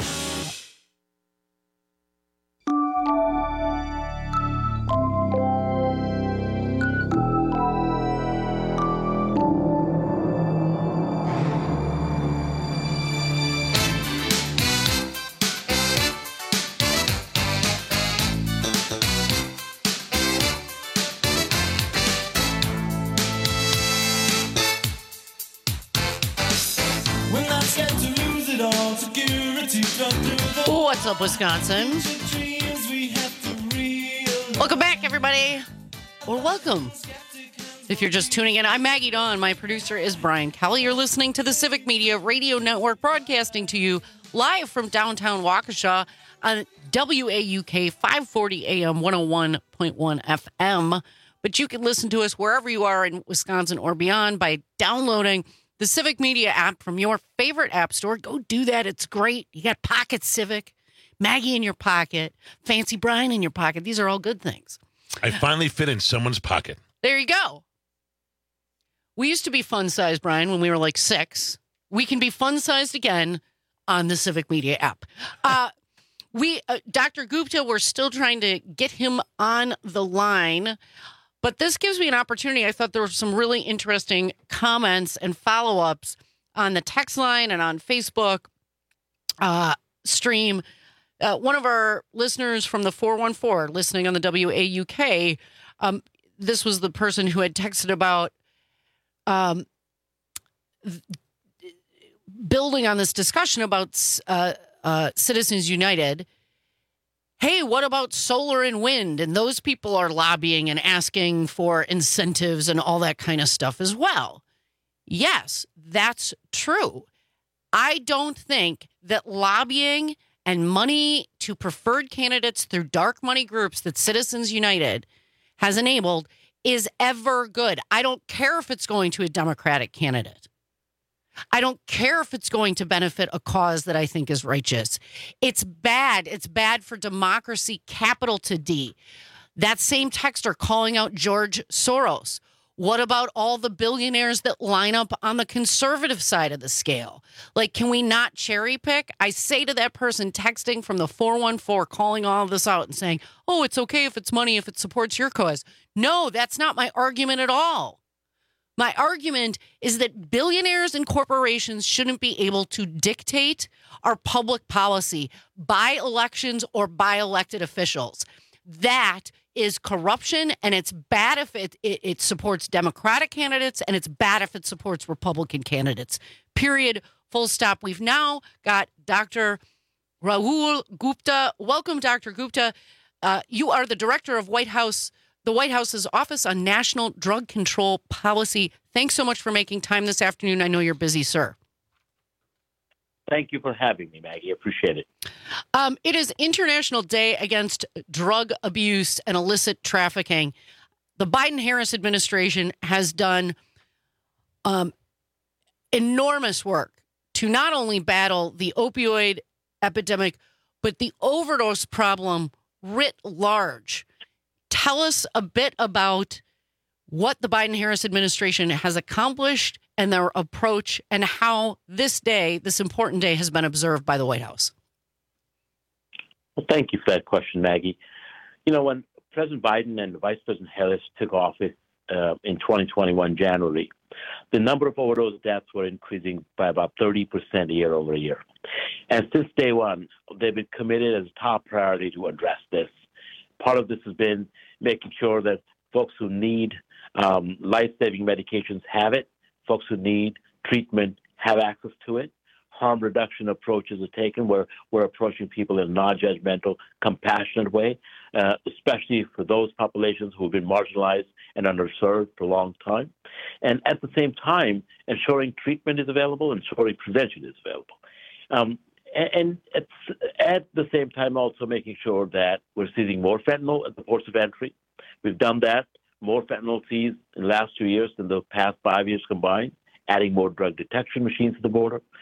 What's up, Wisconsin? Welcome back, everybody. Or welcome. If you're just tuning in, I'm Maggie Dawn. My producer is Brian Kelly. You're listening to the Civic Media Radio Network, broadcasting to you live from downtown Waukesha on W A U K five forty A M, one oh one point one F M. But you can listen to us wherever you are in Wisconsin or beyond by downloading the Civic Media app from your favorite app store. Go do that. It's great. You got Pocket Civic, Maggie in your pocket, Fancy Brian in your pocket. These are all good things. I finally fit in someone's pocket. There you go. We used to be fun-sized, Brian, when we were like six. We can be fun-sized again on the Civic Media app. Uh, we, uh, Doctor Gupta, we're still trying to get him on the line. But this gives me an opportunity. I thought there were some really interesting comments and follow-ups on the text line and on Facebook uh, stream. Uh, one of our listeners from the four one four, listening on the W A U K, um, this was the person who had texted about um, building on this discussion about uh, uh, Citizens United. Hey, what about solar and wind? And those people are lobbying and asking for incentives and all that kind of stuff as well. Yes, that's true. I don't think that lobbying and money to preferred candidates through dark money groups that Citizens United has enabled is ever good. I don't care if it's going to a Democratic candidate. I don't care if it's going to benefit a cause that I think is righteous. It's bad. It's bad for democracy, capital to D. That same texter calling out George Soros. What about all the billionaires that line up on the conservative side of the scale? Like, can we not cherry pick? I say to that person texting from the four one four, calling all of this out and saying, oh, it's okay if it's money, if it supports your cause. No, that's not my argument at all. My argument is that billionaires and corporations shouldn't be able to dictate our public policy by elections or by elected officials. That is corruption, and it's bad if it, it, it supports Democratic candidates, and it's bad if it supports Republican candidates. Period. Full stop. We've now got Doctor Rahul Gupta. Welcome, Doctor Gupta. Uh, you are the director of White House the White House's Office on National Drug Control Policy. Thanks so much for making time this afternoon. I know you're busy, sir. Thank you for having me, Maggie. Appreciate it. Um, it is International Day Against Drug Abuse and Illicit Trafficking. The Biden-Harris administration has done um, enormous work to not only battle the opioid epidemic, but the overdose problem writ large. Tell us a bit about what the Biden-Harris administration has accomplished and their approach and how this day, this important day, has been observed by the White House. Well, thank you for that question, Maggie. You know, when President Biden and Vice President Harris took office uh, in twenty twenty-one, January, the number of overdose deaths were increasing by about thirty percent year over year. And since day one, they've been committed as a top priority to address this. Part of this has been making sure that folks who need um, life-saving medications have it, folks who need treatment have access to it. Harm reduction approaches are taken where we're approaching people in a non-judgmental, compassionate way, uh, especially for those populations who have been marginalized and underserved for a long time. And at the same time, ensuring treatment is available, ensuring prevention is available. Um, And at, at the same time, also making sure that we're seizing more fentanyl at the ports of entry. We've done that, more fentanyl seized in the last two years than the past five years combined, adding more drug detection machines at the border.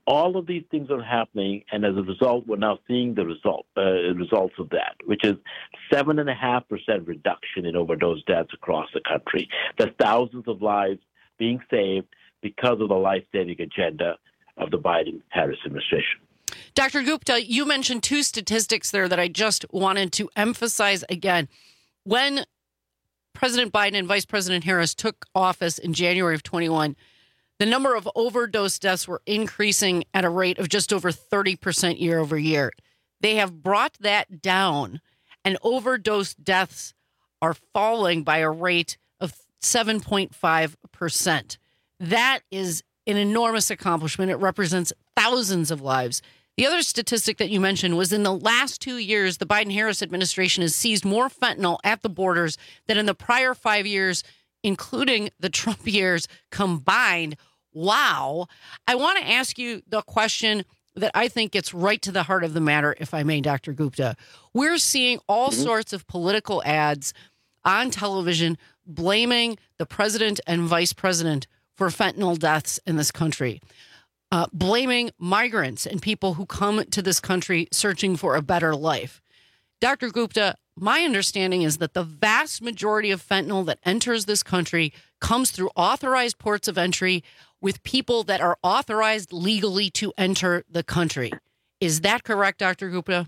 All of these things are happening, and as a result, we're now seeing the result uh, results of that, which is seven and a half percent reduction in overdose deaths across the country. There's thousands of lives being saved because of the life-saving agenda of the Biden-Harris administration. Doctor Gupta, you mentioned two statistics there that I just wanted to emphasize again. When President Biden and Vice President Harris took office in January of twenty-one, the number of overdose deaths were increasing at a rate of just over thirty percent year over year. They have brought that down, and overdose deaths are falling by a rate of seven point five percent. That is an enormous accomplishment. It represents thousands of lives. The other statistic that you mentioned was in the last two years, the Biden-Harris administration has seized more fentanyl at the borders than in the prior five years, including the Trump years combined. Wow. I want to ask you the question that I think gets right to the heart of the matter, if I may, Doctor Gupta. We're seeing all mm-hmm. sorts of political ads on television blaming the president and vice president for fentanyl deaths in this country, uh, blaming migrants and people who come to this country searching for a better life. Doctor Gupta, my understanding is that the vast majority of fentanyl that enters this country comes through authorized ports of entry with people that are authorized legally to enter the country. Is that correct, Doctor Gupta?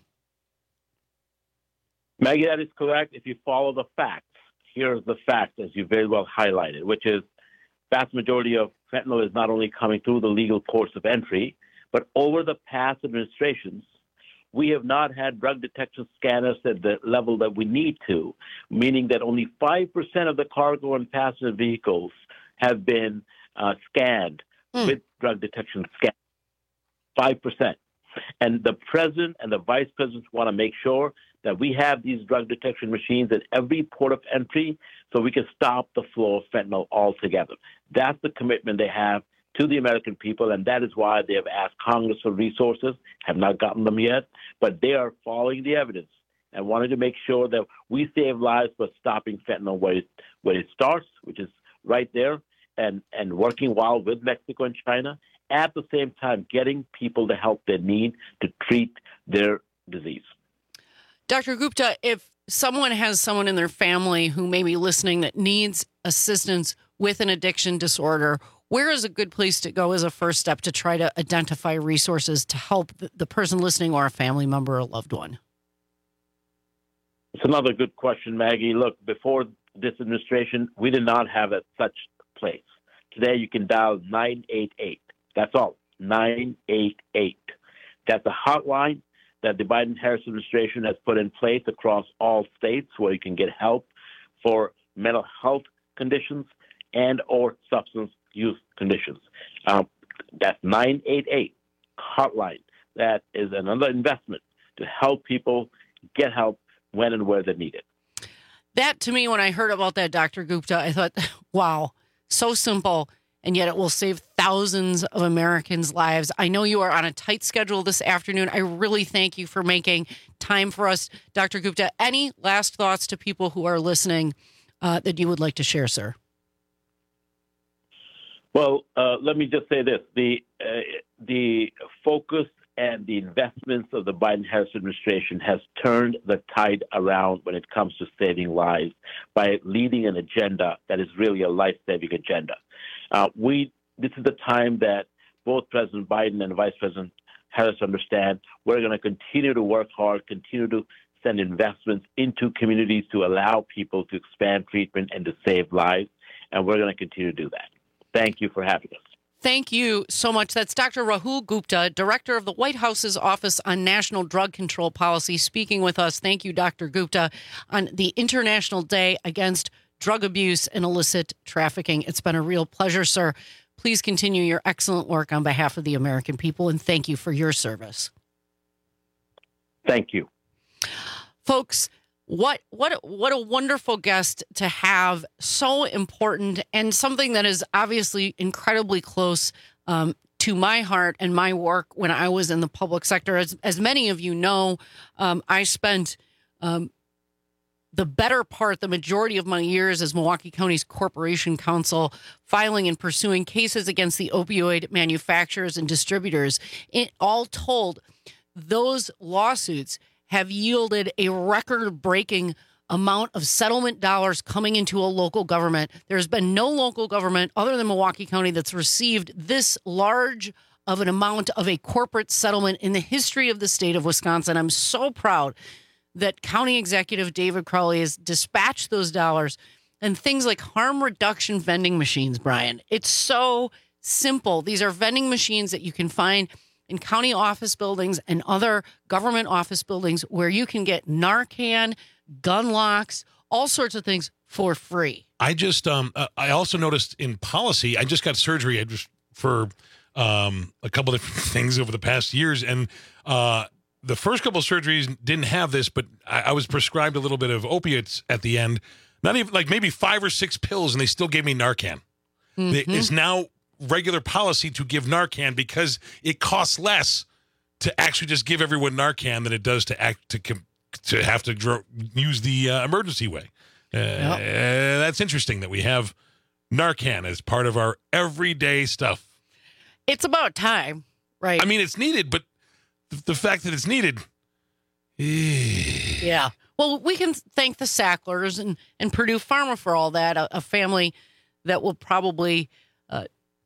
Maggie, that is correct. If you follow the facts, here's the fact, as you very well highlighted, which is vast majority of fentanyl is not only coming through the legal ports of entry, but over the past administrations, we have not had drug detection scanners at the level that we need to, meaning that only five percent of the cargo and passenger vehicles have been uh, scanned mm. with drug detection scanners. five percent. And the president and the vice president want to make sure that we have these drug detection machines at every port of entry so we can stop the flow of fentanyl altogether. That's the commitment they have to the American people, and that is why they have asked Congress for resources, have not gotten them yet, but they are following the evidence and wanted to make sure that we save lives by stopping fentanyl where it, where it starts, which is right there, and, and working well with Mexico and China, at the same time getting people the help they need to treat their disease. Doctor Gupta, if someone has someone in their family who may be listening that needs assistance with an addiction disorder, where is a good place to go as a first step to try to identify resources to help the, the person listening or a family member or a loved one? It's another good question, Maggie. Look, before this administration, we did not have a such place. Today, you can dial nine eight eight. That's all, nine eight eight. That's a hotline that the Biden-Harris administration has put in place across all states where you can get help for mental health conditions and or substance use conditions. Um, that's nine eight eight hotline. That is another investment to help people get help when and where they need it. That, to me, when I heard about that, Doctor Gupta, I thought, wow, so simple, and yet it will save thousands of Americans' lives. I know you are on a tight schedule this afternoon. I really thank you for making time for us, Doctor Gupta. Any last thoughts to people who are listening uh, that you would like to share, sir? Well, uh, let me just say this. The, uh, the focus and the investments of the Biden-Harris administration has turned the tide around when it comes to saving lives by leading an agenda that is really a life-saving agenda. Uh, we this is the time that both President Biden and Vice President Harris understand we're going to continue to work hard, continue to send investments into communities to allow people to expand treatment and to save lives, and we're going to continue to do that. Thank you for having us. Thank you so much. That's Doctor Rahul Gupta, Director of the White House's Office on National Drug Control Policy, speaking with us. Thank you, Doctor Gupta, on the International Day Against Drug Abuse and Illicit Trafficking. It's been a real pleasure, sir. Please continue your excellent work on behalf of the American people, and thank you for your service. Thank you. Folks, What what what a wonderful guest to have, so important, and something that is obviously incredibly close um, to my heart and my work when I was in the public sector. As, as many of you know, um, I spent um, the better part, the majority of my years as Milwaukee County's Corporation Counsel, filing and pursuing cases against the opioid manufacturers and distributors. It, all told, those lawsuits have yielded a record-breaking amount of settlement dollars coming into a local government. There's been no local government other than Milwaukee County that's received this large of an amount of a corporate settlement in the history of the state of Wisconsin. I'm so proud that County Executive David Crowley has dispatched those dollars and things like harm reduction vending machines, Brian. It's so simple. These are vending machines that you can find in county office buildings and other government office buildings where you can get Narcan, gun locks, all sorts of things for free. I just, um, uh, I also noticed in policy, I just got surgery I just for um, a couple of different things over the past years. And uh, the first couple of surgeries didn't have this, but I, I was prescribed a little bit of opiates at the end. Not even like maybe five or six pills, and they still gave me Narcan. Mm-hmm. It's now regular policy to give Narcan because it costs less to actually just give everyone Narcan than it does to act to to have to dr- use the uh, emergency way. Uh, yep. uh, that's interesting that we have Narcan as part of our everyday stuff. It's about time, right? I mean, it's needed, but th- the fact that it's needed. Yeah. Well, we can thank the Sacklers and, and Purdue Pharma for all that, a, a family that will probably uh,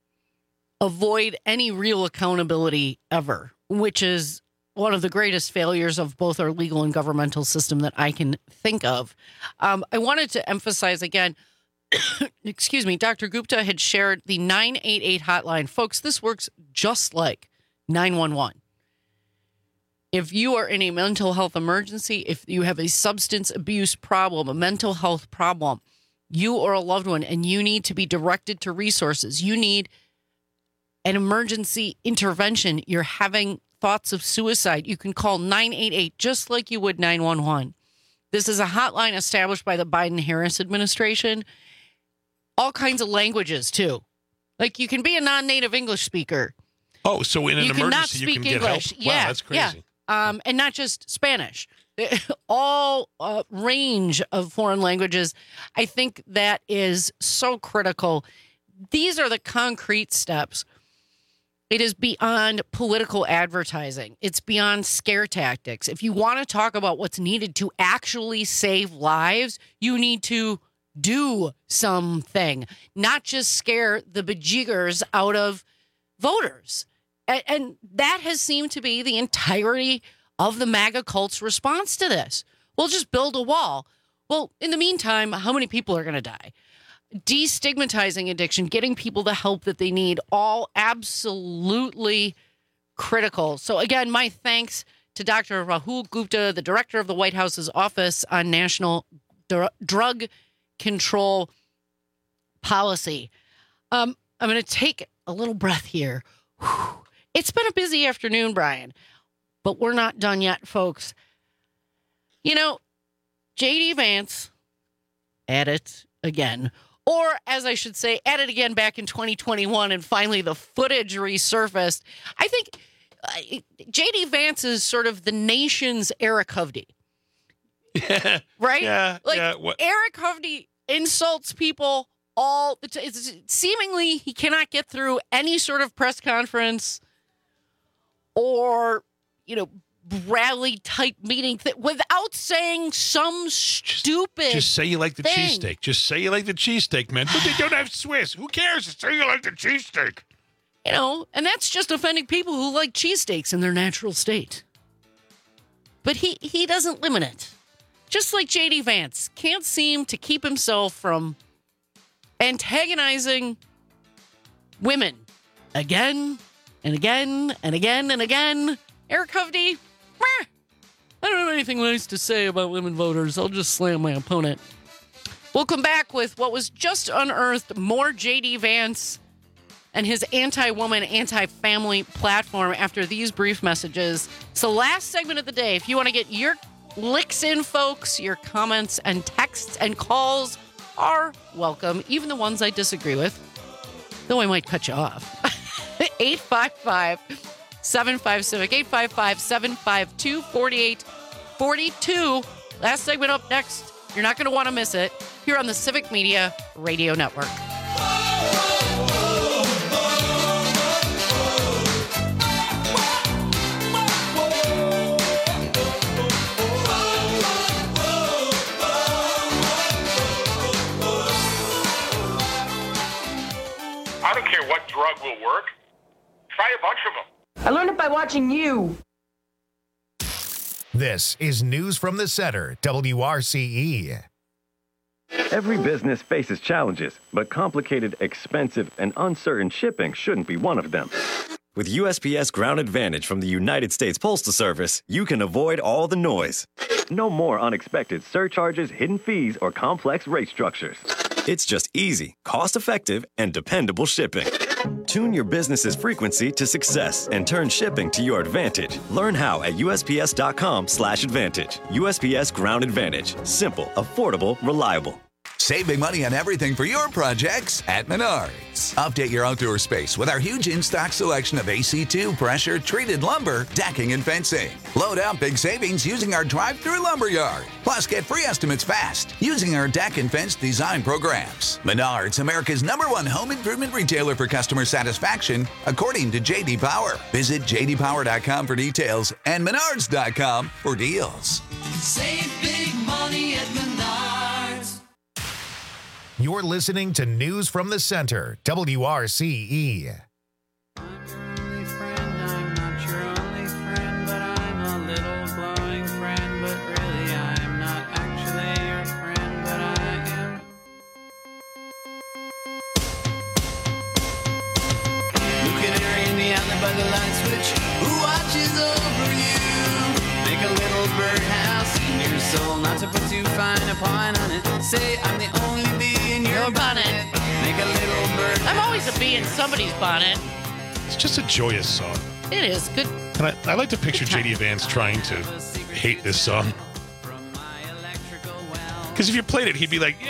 avoid any real accountability ever, which is one of the greatest failures of both our legal and governmental system that I can think of. Um, I wanted to emphasize again, excuse me, Doctor Gupta had shared the nine eight eight hotline. Folks, this works just like nine one one. If you are in a mental health emergency, if you have a substance abuse problem, a mental health problem, you or a loved one, and you need to be directed to resources, you need an emergency intervention, you're having thoughts of suicide, you can call nine eight eight just like you would nine one one. This is a hotline established by the Biden-Harris administration. All kinds of languages, too. Like, you can be a non-native English speaker. Oh, so in an you emergency, you can get English. help? Yeah, wow, that's crazy. Yeah. Um, and not just Spanish. All uh, range of foreign languages. I think that is so critical. These are the concrete steps. It is beyond political advertising. It's beyond scare tactics. If you want to talk about what's needed to actually save lives, you need to do something, not just scare the bejiggers out of voters. And, and that has seemed to be the entirety of the MAGA cult's response to this. We'll just build a wall. Well, in the meantime, how many people are going to die? Destigmatizing addiction, getting people the help that they need, all absolutely critical. So again, my thanks to Doctor Rahul Gupta, the director of the White House's Office on National Dr- Drug Control Policy. Um, I'm going to take a little breath here. Whew. It's been a busy afternoon, Brian, but we're not done yet, folks. You know, J D Vance, at it again. Or, as I should say, at it again back in twenty twenty-one, and finally the footage resurfaced. I think uh, J D Vance is sort of the nation's Eric Hovde. Yeah. Right? Yeah. Like, yeah. What? Eric Hovde insults people all the time. It's, seemingly, he cannot get through any sort of press conference or, you know, rally type meeting th- without saying some stupid Just say you like the thing. cheesesteak. Just say you like the cheesesteak, man. But they don't have Swiss. Who cares? Just say you like the cheesesteak. You know, and that's just offending people who like cheesesteaks in their natural state. But he, he doesn't limit it. Just like J D Vance can't seem to keep himself from antagonizing women again and again and again and again. Eric Hovde, meh, I don't have anything nice to say about women voters. I'll just slam my opponent. We'll come back with what was just unearthed, more J D Vance and his anti-woman, anti-family platform after these brief messages. It's the last segment of the day. If you want to get your licks in, folks, your comments and texts and calls are welcome, even the ones I disagree with, though I might cut you off. eight five five, seven five Civic, eight five five, seven five two, four eight four two. Last segment up next. You're not going to want to miss it here on the Civic Media Radio Network. I don't care what drug will work. Try a bunch of them. I learned it by watching you. This is News from the Center, W R C E. Every business faces challenges, but complicated, expensive, and uncertain shipping shouldn't be one of them. With U S P S Ground Advantage from the United States Postal Service, you can avoid all the noise. No more unexpected surcharges, hidden fees, or complex rate structures. It's just easy, cost-effective, and dependable shipping. Tune your business's frequency to success and turn shipping to your advantage. Learn how at U S P S dot com slash advantage. U S P S Ground Advantage. Simple, affordable, reliable. Save big money on everything for your projects at Menards. Update your outdoor space with our huge in-stock selection of A C two pressure treated lumber, decking, and fencing. Load up big savings using our drive-through lumberyard. Plus, get free estimates fast using our deck and fence design programs. Menards, America's number one home improvement retailer for customer satisfaction, according to J D Power. Visit J D power dot com for details and Menards dot com for deals. Save big money at Menards. You're listening to News from the Center, W R C E. By the light switch, who watches over you? Make a little birdhouse in your soul, not to put too fine a point on it. Say I'm the only bee in your, your bonnet. Make a little bird. I'm always a bee in somebody's bonnet. It's just a joyous song. It is good. And I, I like to picture J D Vance trying to hate this song. Because if you played it, he'd be like,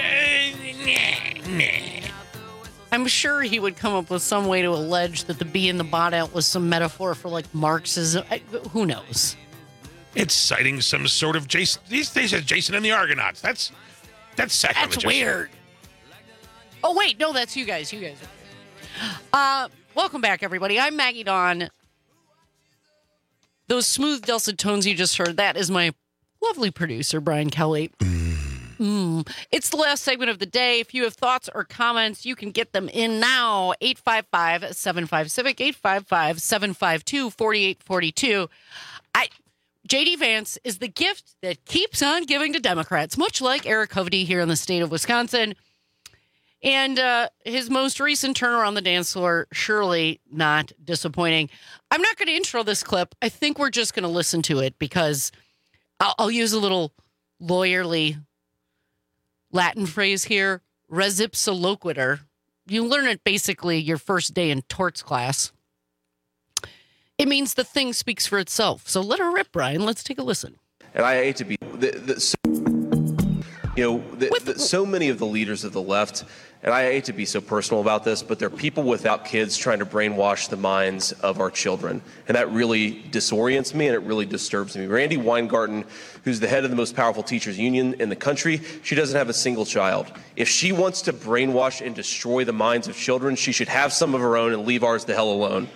I'm sure he would come up with some way to allege that the bee in the bonnet was some metaphor for like Marxism. I, who knows? It's citing some sort of Jason. These days, it's Jason and the Argonauts. That's that's sacrilegious. That's weird. Oh wait, no, that's you guys. You guys. Uh, welcome back, everybody. I'm Maggie Dawn. Those smooth, dulcet tones you just heard, that is my lovely producer, Brian Kelly. Mm. It's the last segment of the day. If you have thoughts or comments, you can get them in now. eight five five, seven five, CIVIC, eight five five, seven five two, four eight four two. I, J D Vance is the gift that keeps on giving to Democrats, much like Eric Hovde here in the state of Wisconsin. And uh, his most recent turn around the dance floor, surely not disappointing. I'm not going to intro this clip. I think we're just going to listen to it because I'll, I'll use a little lawyerly Latin phrase here, res ipsa loquitur. You learn it basically your first day in torts class. It means the thing speaks for itself. So let her rip, Brian. Let's take a listen. And I hate to be, the, the, so, you know, the, the, so many of the leaders of the left, and I hate to be so personal about this, but they're people without kids trying to brainwash the minds of our children. And that really disorients me and it really disturbs me. Randi Weingarten, who's the head of the most powerful teachers union in the country, she doesn't have a single child. If she wants to brainwash and destroy the minds of children, she should have some of her own and leave ours the hell alone.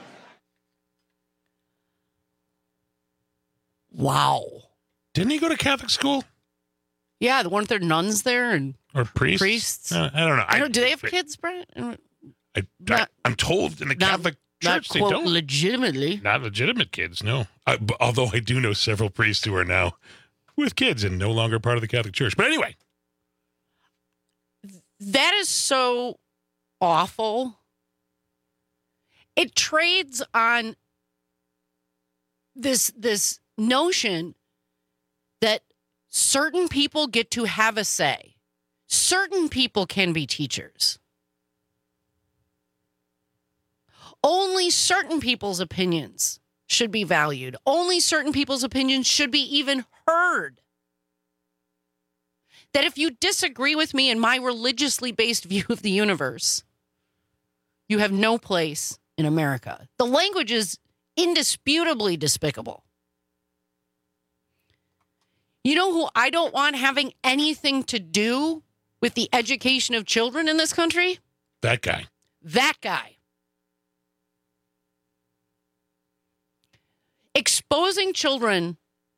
Wow. Didn't he go to Catholic school? Yeah, weren't there nuns there and or priests? Priests. Uh, I don't know. I I don't, do they have kids, Brian? I, I, I'm told in the not, Catholic not, Church they quote, don't. legitimately. Not legitimate kids, no. I, b- although I do know several priests who are now with kids and no longer part of the Catholic Church. But anyway. That is so awful. It trades on this this notion that certain people get to have a say. Certain people can be teachers. Only certain people's opinions should be valued. Only certain people's opinions should be even heard. That if you disagree with me in my religiously based view of the universe, you have no place in America. The language is indisputably despicable. You know who I don't want having anything to do with the education of children in this country? That guy. That guy. Exposing children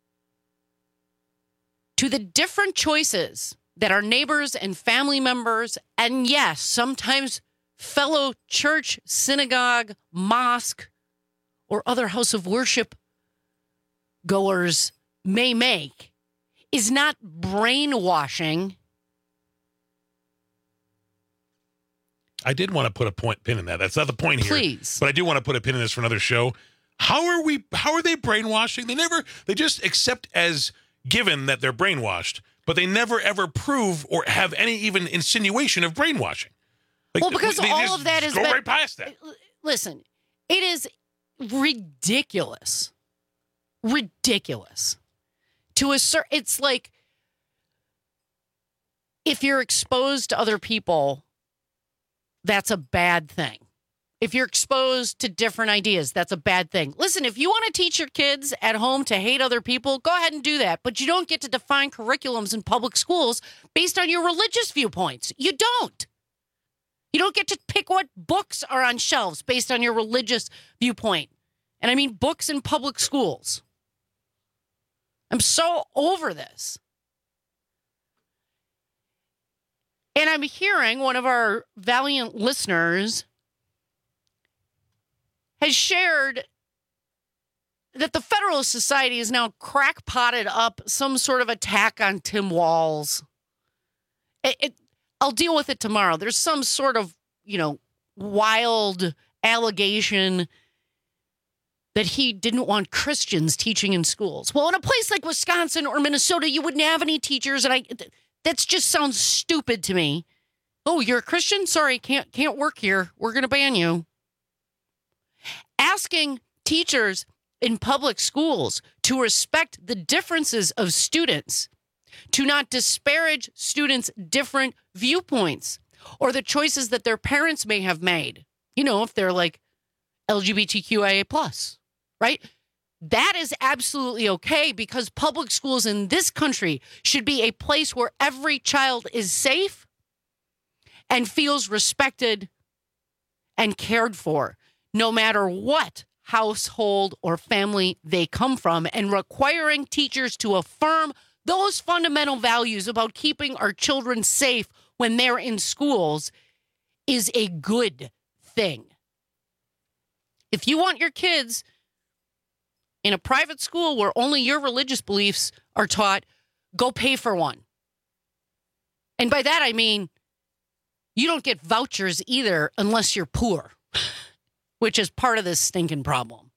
to the different choices that our neighbors and family members, and yes, sometimes fellow church, synagogue, mosque, or other house of worship goers may make, is not brainwashing. I did want to put a point pin in that. That's not the point here. Please. But I do want to put a pin in this for another show. How are we, how are they brainwashing? They never, they just accept as given that they're brainwashed, but they never ever prove or have any even insinuation of brainwashing. Like, well, because they all just of that is go been- right past that. Listen, it is ridiculous. Ridiculous. To assert, it's like if you're exposed to other people, that's a bad thing. If you're exposed to different ideas, that's a bad thing. Listen, if you want to teach your kids at home to hate other people, go ahead and do that. But you don't get to define curriculums in public schools based on your religious viewpoints. You don't. You don't get to pick what books are on shelves based on your religious viewpoint. And I mean books in public schools. I'm so over this. And I'm hearing one of our valiant listeners has shared that the Federalist Society is now crackpotted up some sort of attack on Tim Walz. It, it, I'll deal with it tomorrow. There's some sort of, you know, wild allegation that he didn't want Christians teaching in schools. Well, in a place like Wisconsin or Minnesota, you wouldn't have any teachers, and I that just sounds stupid to me. Oh, you're a Christian? Sorry, can't can't work here. We're going to ban you. Asking teachers in public schools to respect the differences of students, to not disparage students' different viewpoints or the choices that their parents may have made. You know, if they're like L G B T Q I A plus, right? That is absolutely okay because public schools in this country should be a place where every child is safe and feels respected and cared for, no matter what household or family they come from, and requiring teachers to affirm those fundamental values about keeping our children safe when they're in schools is a good thing. If you want your kids in a private school where only your religious beliefs are taught, go pay for one. And by that, I mean, you don't get vouchers either unless you're poor, which is part of this stinking problem.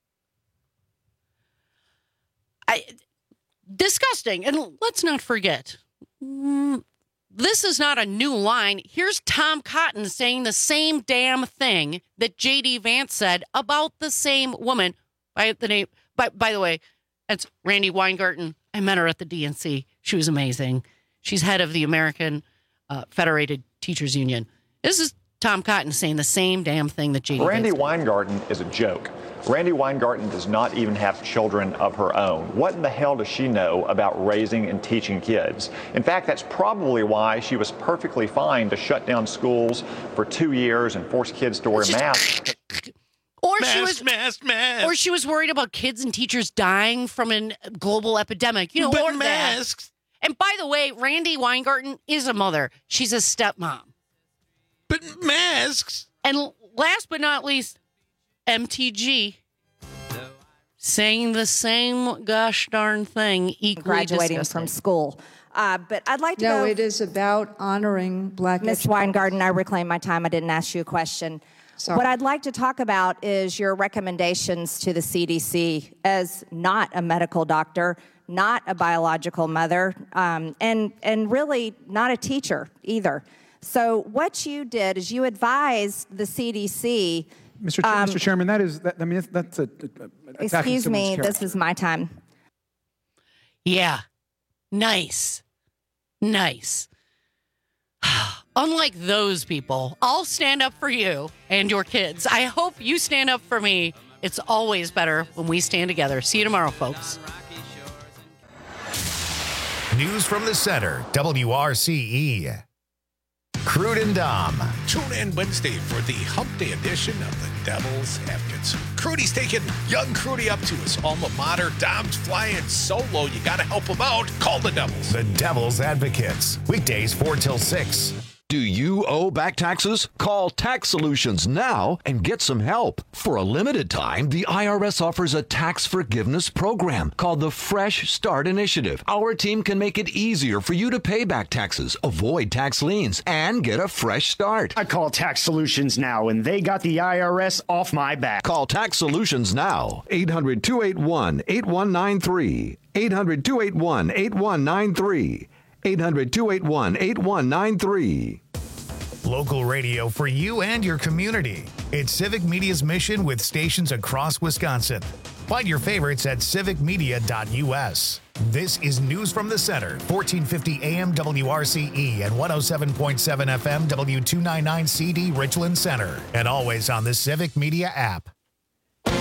I, disgusting. And let's not forget, this is not a new line. Here's Tom Cotton saying the same damn thing that J D Vance said about the same woman by the name. By, by the way, that's Randy Weingarten. I met her at the D N C. She was amazing. She's head of the American uh, Federated Teachers Union. This is Tom Cotton saying the same damn thing that J D Randy Vance Weingarten is a joke. Randy Weingarten does not even have children of her own. What in the hell does she know about raising and teaching kids? In fact, that's probably why she was perfectly fine to shut down schools for two years and force kids to wear masks. Or mask, she was mask, mask. Or she was worried about kids and teachers dying from a global epidemic. You know, but or masks. That. And by the way, Randy Weingarten is a mother. She's a stepmom. But masks. And last but not least, M T G saying the same gosh darn thing equally graduating disgusting. from school. Uh, but I'd like to no, go... it is about honoring black Miz Weingarten, I reclaim my time. I didn't ask you a question. Sorry. What I'd like to talk about is your recommendations to the C D C as not a medical doctor, not a biological mother, um, and, and really not a teacher either. So what you did is you advised the C D C... Mister Ch- um, Mister Chairman, that is, that, I mean, that's a... a excuse me, this is my time. Yeah. Nice. Nice. Unlike those people, I'll stand up for you and your kids. I hope you stand up for me. It's always better when we stand together. See you tomorrow, folks. News from the Center, W R C E. Crude and Dom. Tune in Wednesday for the Hump Day edition of the Devil's Advocates. Crudy's taking young Crudy up to his alma mater. Dom's flying solo. You got to help him out. Call the Devils. The Devil's Advocates. Weekdays four till six. Do you owe back taxes? Call Tax Solutions now and get some help. For a limited time, the I R S offers a tax forgiveness program called the Fresh Start Initiative. Our team can make it easier for you to pay back taxes, avoid tax liens, and get a fresh start. I call Tax Solutions now, and they got the I R S off my back. Call Tax Solutions now. eight hundred, two eight one, eight one nine three. eight hundred, two eight one, eight one nine three. eight hundred, two eight one, eight one nine three. Local radio for you and your community. It's Civic Media's mission with stations across Wisconsin. Find your favorites at civic media dot U S. This is News from the Center, fourteen fifty A M W R C E and one oh seven point seven F M W two ninety-nine C D Richland Center. And always on the Civic Media app.